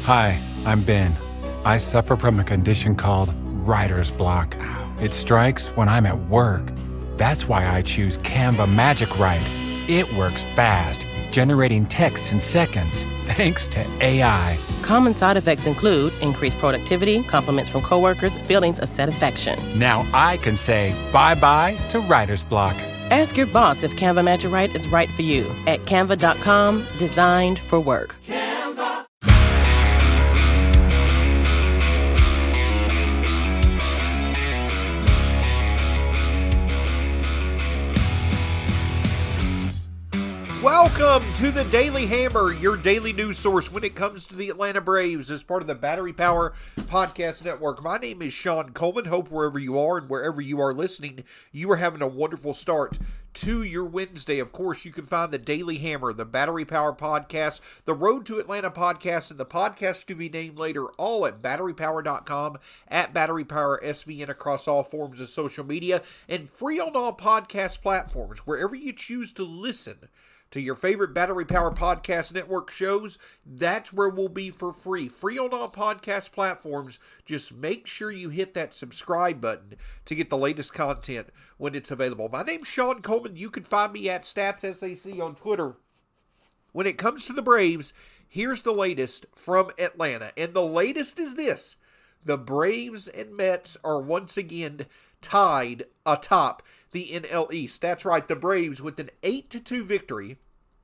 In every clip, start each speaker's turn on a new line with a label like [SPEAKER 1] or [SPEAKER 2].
[SPEAKER 1] Hi, I'm Ben. I suffer from a condition called writer's block. It strikes when I'm at work. That's why I choose Canva Magic Write. It works fast, generating text in seconds, thanks to AI.
[SPEAKER 2] Common side effects include increased productivity, compliments from coworkers, feelings of satisfaction.
[SPEAKER 1] Now I can say bye-bye to writer's block.
[SPEAKER 2] Ask your boss if Canva Magic Write is right for you at canva.com, designed for work.
[SPEAKER 3] Welcome to the Daily Hammer, your daily news source when it comes to the Atlanta Braves as part of the Battery Power Podcast Network. My name is Sean Coleman. Hope wherever you are and wherever you are listening, you are having a wonderful start to your Wednesday. Of course, you can find the Daily Hammer, the Battery Power Podcast, the Road to Atlanta Podcast, and the podcast to be named later, all at batterypower.com, at BatteryPowerSBN across all forms of social media, and free on all podcast platforms, wherever you choose to listen to your favorite Battery Power Podcast Network shows. That's where we'll be for free. Free on all podcast platforms. Just make sure you hit that subscribe button to get the latest content when it's available. My name's Sean Coleman. You can find me at StatsSAC on Twitter. When it comes to the Braves, here's the latest from Atlanta. And the latest is this. The Braves and Mets are once again tied atop the NL East. That's right, the Braves with an 8-2 victory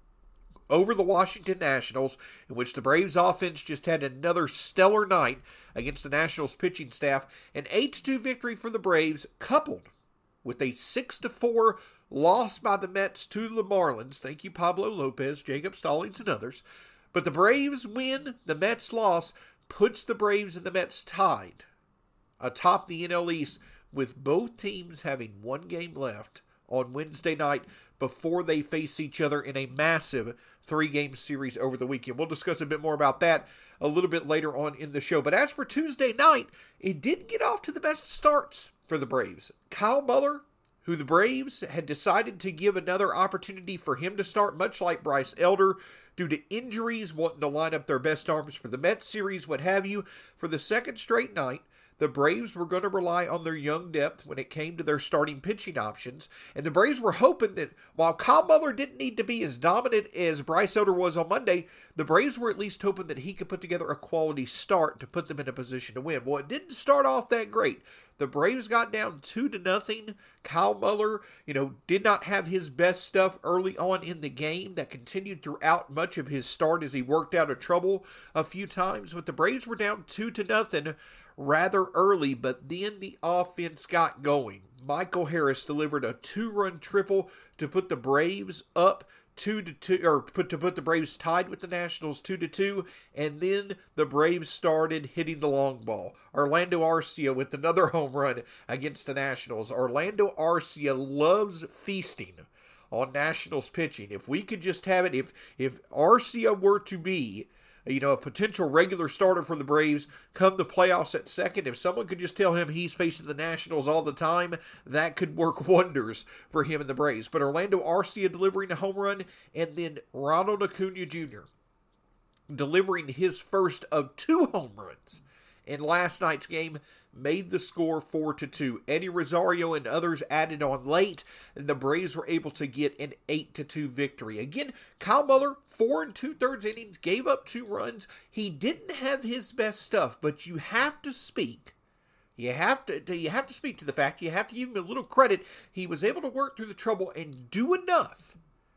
[SPEAKER 3] over the Washington Nationals, in which the Braves offense just had another stellar night against the Nationals pitching staff. An 8-2 victory for the Braves, coupled with a 6-4 loss by the Mets to the Marlins. Thank you, Pablo Lopez, Jacob Stallings, and others. But the Braves win, the Mets loss, puts the Braves and the Mets tied atop the NL East, with both teams having one game left on Wednesday night before they face each other in a massive 3-game series over the weekend. We'll discuss a bit more about that a little bit later on in the show. But as for Tuesday night, it didn't get off to the best starts for the Braves. Kyle Muller, who the Braves had decided to give another opportunity for him to start, much like Bryce Elder, due to injuries, wanting to line up their best arms for the Mets series, what have you, for the second straight night, the Braves were going to rely on their young depth when it came to their starting pitching options. And the Braves were hoping that while Kyle Muller didn't need to be as dominant as Bryce Elder was on Monday, the Braves were at least hoping that he could put together a quality start to put them in a position to win. Well, it didn't start off that great. The Braves got down 2-0. Kyle Muller, did not have his best stuff early on in the game. That continued throughout much of his start as he worked out of trouble a few times. But the Braves were down 2-0 rather early, but then the offense got going. Michael Harris delivered a 2-run triple to put the Braves up 2-2, or put the Braves tied with the Nationals 2-2, and then the Braves started hitting the long ball. Orlando Arcia with another home run against the Nationals. Orlando Arcia loves feasting on Nationals pitching. If we could just have it, if Arcia were to be a potential regular starter for the Braves come the playoffs at second, if someone could just tell him he's facing the Nationals all the time, that could work wonders for him and the Braves. But Orlando Arcia delivering a home run, and then Ronald Acuna Jr. delivering his first of 2 home runs in last night's game made the score 4-2. Eddie Rosario and others added on late, and the Braves were able to get an 8-2 victory. Again, Kyle Muller, 4 2/3 innings, gave up 2 runs. He didn't have his best stuff, but you have to speak. You have to speak to the fact. You have to give him a little credit. He was able to work through the trouble and do enough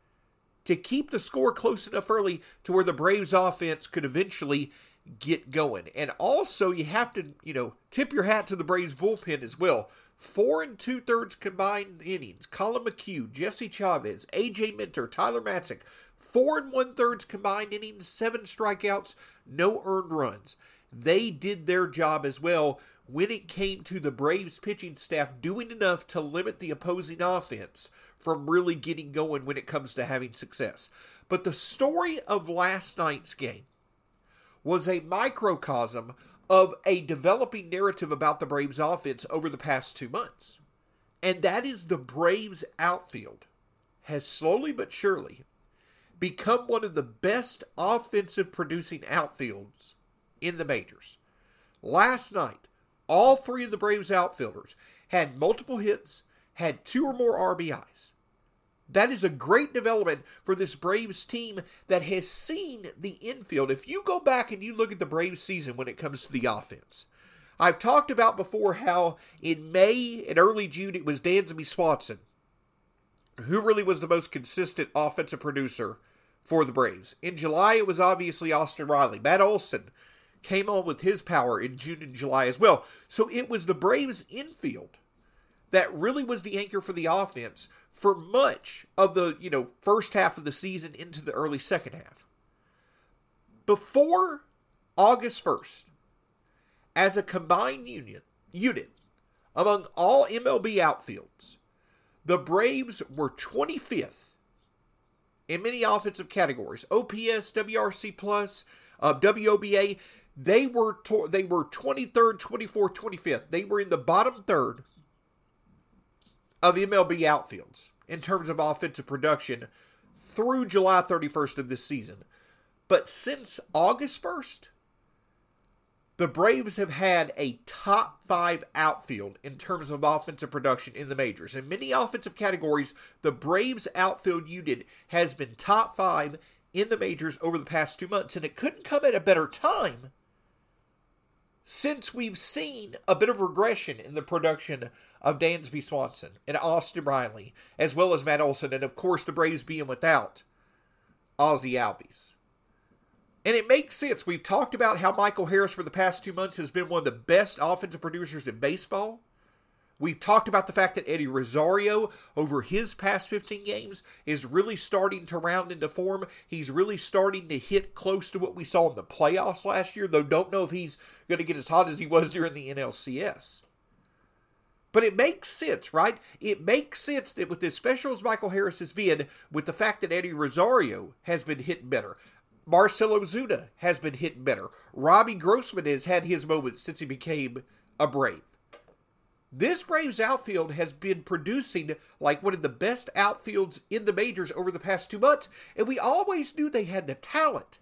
[SPEAKER 3] to keep the score close enough early to where the Braves offense could eventually get going. And also, you have to, tip your hat to the Braves bullpen as well. 4 2/3 combined innings. Colin McHugh, Jesse Chavez, A.J. Minter, Tyler Matzik. 4 1/3 combined innings, 7 strikeouts, no earned runs. They did their job as well when it came to the Braves pitching staff doing enough to limit the opposing offense from really getting going when it comes to having success. But the story of last night's game was a microcosm of a developing narrative about the Braves offense over the past 2 months. And that is the Braves outfield has slowly but surely become one of the best offensive producing outfields in the majors. Last night, all three of the Braves outfielders had multiple hits, had 2 or more RBIs. That is a great development for this Braves team that has seen the infield. If you go back and you look at the Braves season when it comes to the offense, I've talked about before how in May and early June it was Dansby Swanson who really was the most consistent offensive producer for the Braves. In July, it was obviously Austin Riley. Matt Olson came on with his power in June and July as well. So it was the Braves infield that really was the anchor for the offense for much of the, first half of the season into the early second half. Before August 1st, as a combined unit among all MLB outfields, the Braves were 25th in many offensive categories. OPS, WRC+, WOBA. They were 23rd, 24th, 25th. They were in the bottom third of MLB outfields in terms of offensive production through July 31st of this season. But since August 1st, the Braves have had a top 5 outfield in terms of offensive production in the majors. In many offensive categories, the Braves outfield unit has been top 5 in the majors over the past 2 months. And it couldn't come at a better time since we've seen a bit of regression in the production of Dansby Swanson and Austin Riley, as well as Matt Olson, and of course the Braves being without Ozzie Albies. And it makes sense. We've talked about how Michael Harris for the past 2 months has been one of the best offensive producers in baseball. We've talked about the fact that Eddie Rosario, over his past 15 games, is really starting to round into form. He's really starting to hit close to what we saw in the playoffs last year, though don't know if he's going to get as hot as he was during the NLCS. But it makes sense, right? It makes sense that with as special as Michael Harris has been, with the fact that Eddie Rosario has been hitting better, Marcell Ozuna has been hitting better, Robbie Grossman has had his moments since he became a Brave. This Braves outfield has been producing like one of the best outfields in the majors over the past 2 months, and we always knew they had the talent.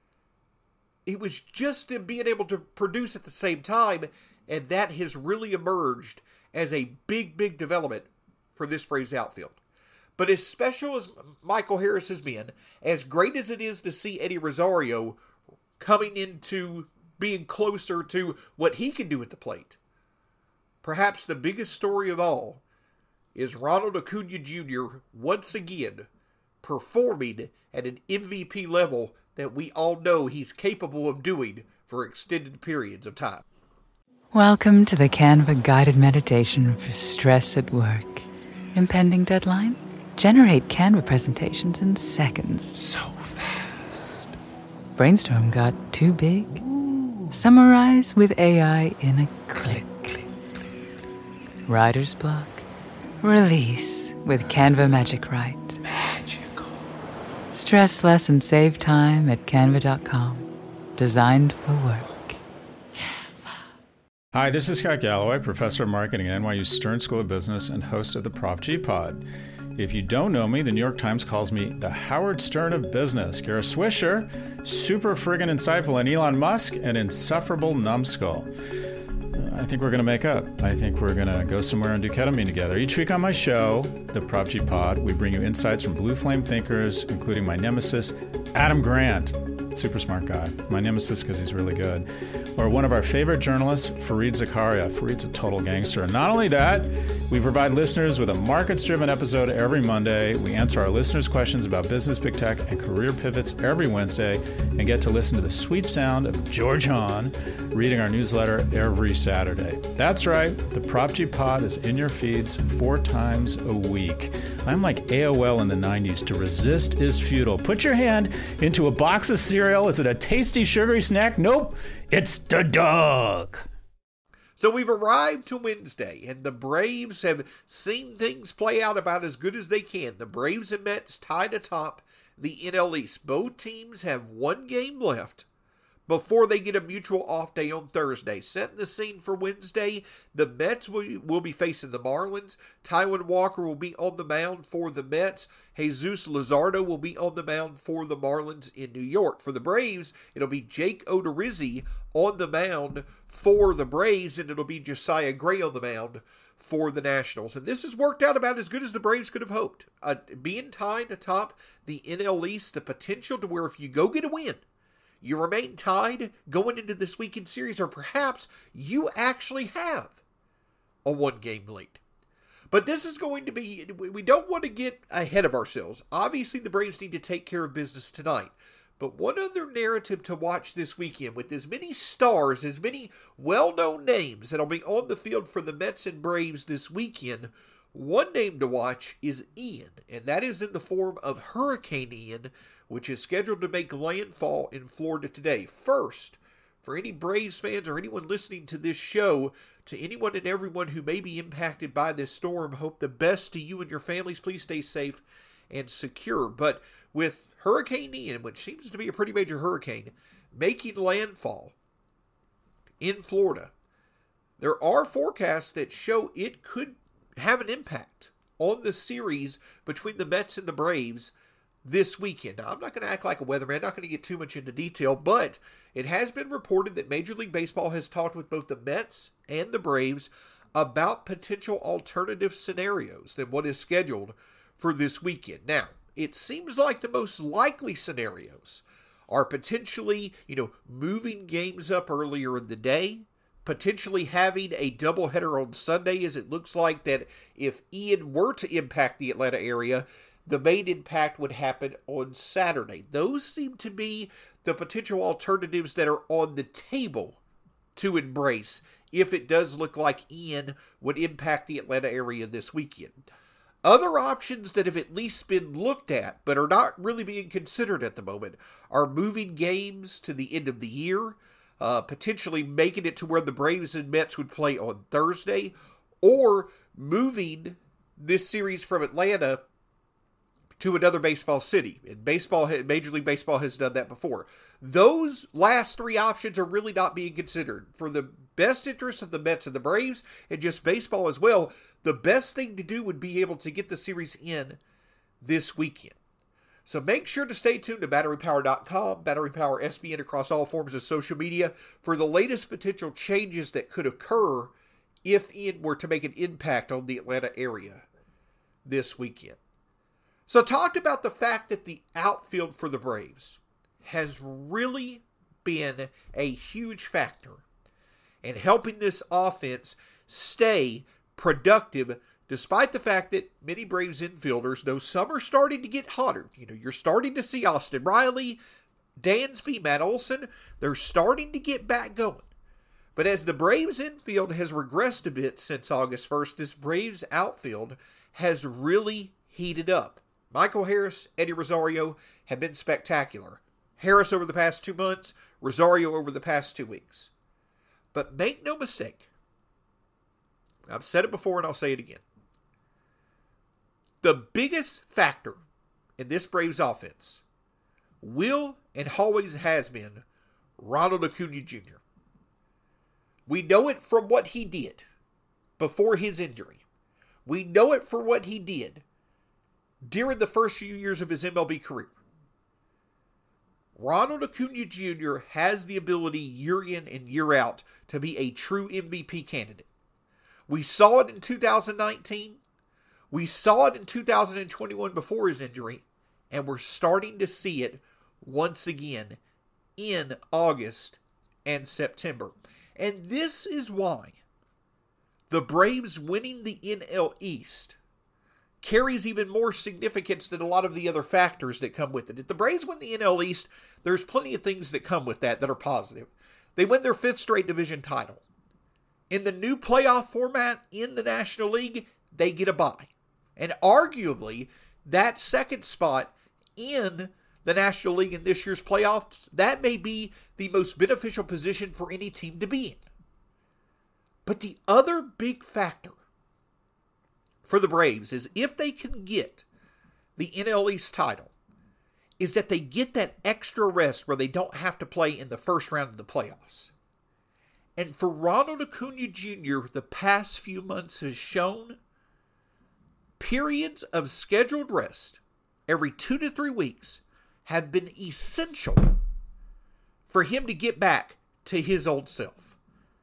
[SPEAKER 3] It was just them being able to produce at the same time, and that has really emerged as a big, big development for this Braves outfield. But as special as Michael Harris has been, as great as it is to see Eddie Rosario coming into being closer to what he can do at the plate, perhaps the biggest story of all is Ronald Acuna Jr. once again performing at an MVP level that we all know he's capable of doing for extended periods of time.
[SPEAKER 4] Welcome to the Canva guided meditation for stress at work. Impending deadline? Generate Canva presentations in seconds.
[SPEAKER 1] So fast.
[SPEAKER 4] Brainstorm got too big? Summarize with AI in a click. Writer's block? Release with Canva Magic Write.
[SPEAKER 1] Magical.
[SPEAKER 4] Stress less and save time at canva.com. Designed for work.
[SPEAKER 5] Hi, this is Scott Galloway, professor of marketing at NYU Stern School of Business and host of the Prof G Pod. If you don't know me, the New York Times calls me the Howard Stern of business. Kara Swisher, super friggin' insightful, and Elon Musk, an insufferable numbskull. I think we're going to make up. I think we're going to go somewhere and do ketamine together. Each week on my show, the Prof G Pod, we bring you insights from blue flame thinkers, including my nemesis, Adam Grant. Super smart guy. My nemesis because he's really good. Or one of our favorite journalists, Fareed Zakaria. Fareed's a total gangster. And not only that, we provide listeners with a markets-driven episode every Monday. We answer our listeners' questions about business, big tech, and career pivots every Wednesday, and get to listen to the sweet sound of George Hahn reading our newsletter every Saturday. That's right. The Prop G Pod is in your feeds 4 times a week. I'm like AOL in the 90s. To resist is futile. Put your hand into a box of cereal. Is it a tasty, sugary snack? Nope. It's the dog.
[SPEAKER 3] So we've arrived to Wednesday, and the Braves have seen things play out about as good as they can. The Braves and Mets tied atop the NL East. Both teams have 1 game left before they get a mutual off day on Thursday. Setting the scene for Wednesday, the Mets will be facing the Marlins. Taijuan Walker will be on the mound for the Mets. Jesus Luzardo will be on the mound for the Marlins in New York. For the Braves, it'll be Jake Odorizzi on the mound for the Braves, and it'll be Josiah Gray on the mound for the Nationals. And this has worked out about as good as the Braves could have hoped. Being tied atop the NL East, the potential to where if you go get a win, you remain tied going into this weekend series, or perhaps you actually have a one-game lead. But this is going to be, we don't want to get ahead of ourselves. Obviously, the Braves need to take care of business tonight. But one other narrative to watch this weekend, with as many stars, as many well-known names that'll be on the field for the Mets and Braves this weekend, one name to watch is Ian, and that is in the form of Hurricane Ian, which is scheduled to make landfall in Florida today. First, for any Braves fans or anyone listening to this show, to anyone and everyone who may be impacted by this storm, hope the best to you and your families. Please stay safe and secure. But with Hurricane Ian, which seems to be a pretty major hurricane, making landfall in Florida, there are forecasts that show it could have an impact on the series between the Mets and the Braves this weekend. Now, I'm not going to act like a weatherman, I'm not going to get too much into detail, but it has been reported that Major League Baseball has talked with both the Mets and the Braves about potential alternative scenarios than what is scheduled for this weekend. Now, it seems like the most likely scenarios are potentially, moving games up earlier in the day, potentially having a doubleheader on Sunday, as it looks like that if Ian were to impact the Atlanta area, the main impact would happen on Saturday. Those seem to be the potential alternatives that are on the table to embrace if it does look like Ian would impact the Atlanta area this weekend. Other options that have at least been looked at but are not really being considered at the moment are moving games to the end of the year, potentially making it to where the Braves and Mets would play on Thursday, or moving this series from Atlanta to another baseball city. And Major League Baseball has done that before. Those last three options are really not being considered. For the best interest of the Mets and the Braves, and just baseball as well, the best thing to do would be able to get the series in this weekend. So make sure to stay tuned to BatteryPower.com, Battery Power SBN across all forms of social media for the latest potential changes that could occur if Ian were to make an impact on the Atlanta area this weekend. So talked about the fact that the outfield for the Braves has really been a huge factor in helping this offense stay productive, despite the fact that many Braves infielders, though some are starting to get hotter. You're starting to see Austin Riley, Dansby, Matt Olson, they're starting to get back going. But as the Braves infield has regressed a bit since August 1st, this Braves outfield has really heated up. Michael Harris, Eddie Rosario have been spectacular. Harris over the past 2 months, Rosario over the past 2 weeks. But make no mistake, I've said it before and I'll say it again. The biggest factor in this Braves offense will and always has been Ronald Acuna Jr. We know it from what he did before his injury. We know it for what he did during the first few years of his MLB career. Ronald Acuna Jr. has the ability year in and year out to be a true MVP candidate. We saw it in 2019. We saw it in 2021 before his injury. And we're starting to see it once again in August and September. And this is why the Braves winning the NL East carries even more significance than a lot of the other factors that come with it. If the Braves win the NL East, there's plenty of things that come with that are positive. They win their 5th straight division title. In the new playoff format in the National League, they get a bye. And arguably, that second spot in the National League in this year's playoffs, that may be the most beneficial position for any team to be in. But the other big factor for the Braves is if they can get the NL East title, is that they get that extra rest where they don't have to play in the first round of the playoffs. And for Ronald Acuna Jr., the past few months has shown periods of scheduled rest every 2 to 3 weeks have been essential for him to get back to his old self.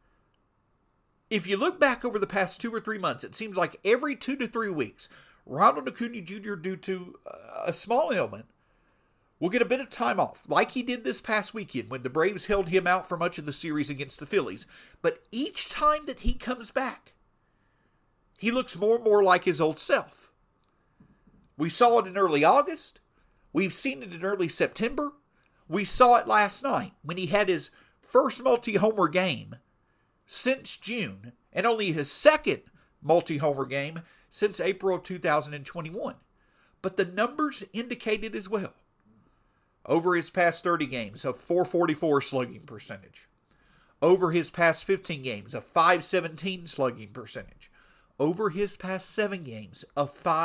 [SPEAKER 3] If you look back over the past 2 or 3 months, it seems like every 2 to 3 weeks, Ronald Acuna Jr., due to a small ailment, will get a bit of time off, like he did this past weekend when the Braves held him out for much of the series against the Phillies. But each time that he comes back, he looks more and more like his old self. We saw it in early August. We've seen it in early September. We saw it last night when he had his first multi-homer game since June and only his second multi-homer game since April of 2021. But the numbers indicated as well. Over his past 30 games, a .444 slugging percentage. Over his past 15 games, a .517 slugging percentage. Over his past 7 games, a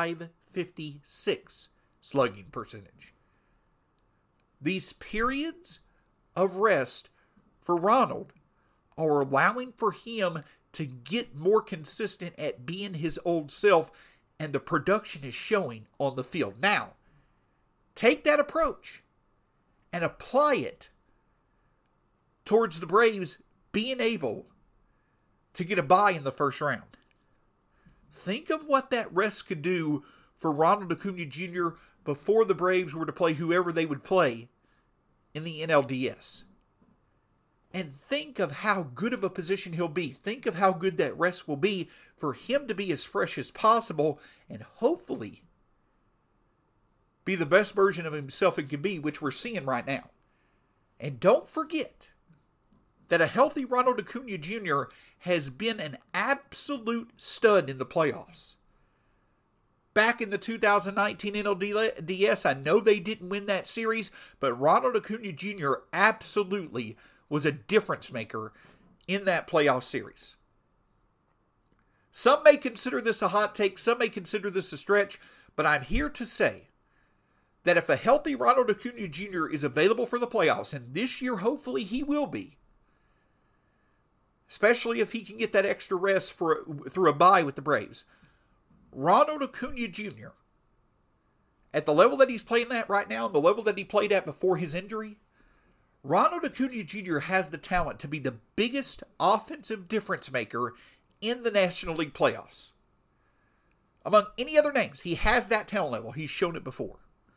[SPEAKER 3] .556 slugging percentage. These periods of rest for Ronald are allowing for him to get more consistent at being his old self, and the production is showing on the field. Now, take that approach and apply it towards the Braves being able to get a bye in the first round. Think of what that rest could do for Ronald Acuna Jr. before the Braves were to play whoever they would play in the NLDS. And think of how good of a position he'll be. Think of how good that rest will be for him to be as fresh as possible and hopefully be the best version of himself it can be, which we're seeing right now. And don't forget that a healthy Ronald Acuna Jr. has been an absolute stud in the playoffs. Back in the 2019 NLDS, I know they didn't win that series, but Ronald Acuna Jr. absolutely was a difference maker in that playoff series. Some may consider this a hot take, some may consider this a stretch, but I'm here to say that if a healthy Ronald Acuna Jr. is available for the playoffs, and this year hopefully he will be, especially if he can get that extra rest through a bye with the Braves, Ronald Acuna Jr., at the level that he's playing at right now, and the level that he played at before his injury, Ronald Acuna Jr. has the talent to be the biggest offensive difference maker in the National League playoffs. Among any other names, he has that talent level. He's shown it before.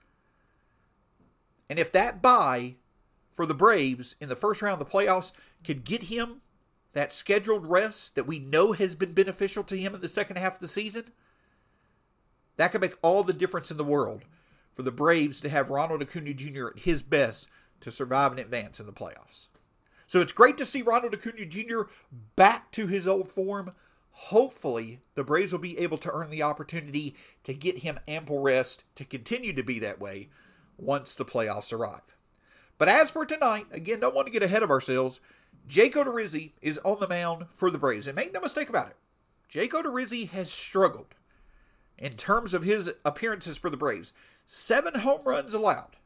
[SPEAKER 3] And if that bye for the Braves in the first round of the playoffs could get him that scheduled rest that we know has been beneficial to him in the second half of the season, that could make all the difference in the world for the Braves to have Ronald Acuna Jr. at his best to survive and advance in the playoffs. So it's great to see Ronald Acuna Jr. back to his old form. Hopefully, the Braves will be able to earn the opportunity to get him ample rest to continue to be that way once the playoffs arrive. But as for tonight, again, don't want to get ahead of ourselves, Jake Odorizzi is on the mound for the Braves. And make no mistake about it, Jake Odorizzi has struggled in terms of his appearances for the Braves. 7 home runs allowed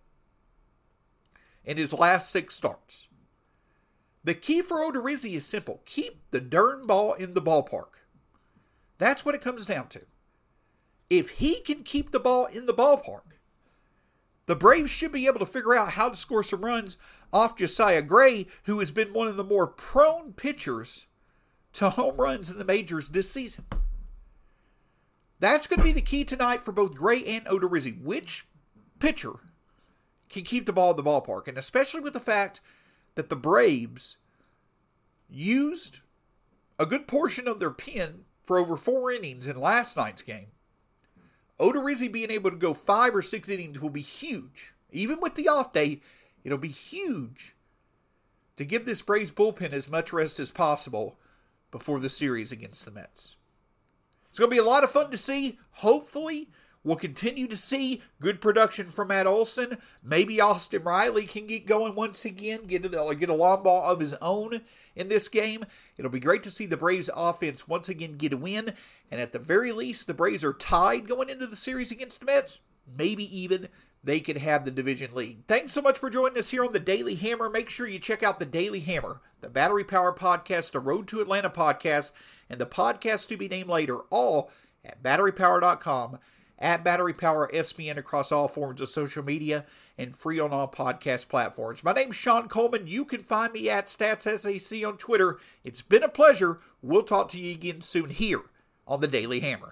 [SPEAKER 3] in his last 6 starts. The key for Odorizzi is simple. Keep the darn ball in the ballpark. That's what it comes down to. If he can keep the ball in the ballpark, the Braves should be able to figure out how to score some runs off Josiah Gray, who has been one of the more prone pitchers to home runs in the majors this season. That's going to be the key tonight for both Gray and Odorizzi. Which pitcher can keep the ball in the ballpark? And especially with the fact that the Braves used a good portion of their pen for over 4 innings in last night's game. Odorizzi being able to go 5 or 6 innings will be huge. Even with the off day, it'll be huge to give this Braves bullpen as much rest as possible before the series against the Mets. It's going to be a lot of fun to see. Hopefully, we'll continue to see good production from Matt Olson. Maybe Austin Riley can get going once again, get a long ball of his own in this game. It'll be great to see the Braves offense once again get a win. And at the very least, the Braves are tied going into the series against the Mets. Maybe even they could have the division lead. Thanks so much for joining us here on the Daily Hammer. Make sure you check out the Daily Hammer, the Battery Power Podcast, the Road to Atlanta podcast, and the podcast to be named later, all at batterypower.com, at Battery Power SBN across all forms of social media, and free on all podcast platforms. My name's Sean Coleman. You can find me at StatsSAC on Twitter. It's been a pleasure. We'll talk to you again soon here on the Daily Hammer.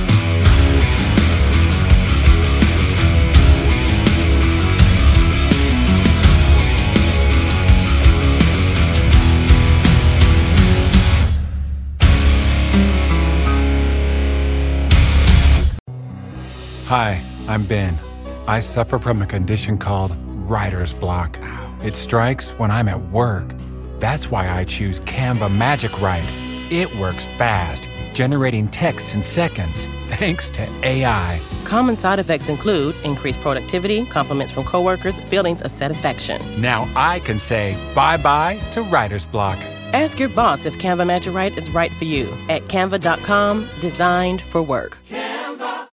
[SPEAKER 1] Hi, I'm Ben. I suffer from a condition called writer's block. It strikes when I'm at work. That's why I choose Canva Magic Write. It works fast, generating text in seconds, thanks to AI.
[SPEAKER 2] Common side effects include increased productivity, compliments from coworkers, feelings of satisfaction.
[SPEAKER 1] Now I can say bye-bye to writer's block.
[SPEAKER 2] Ask your boss if Canva Magic Write is right for you at canva.com, designed for work.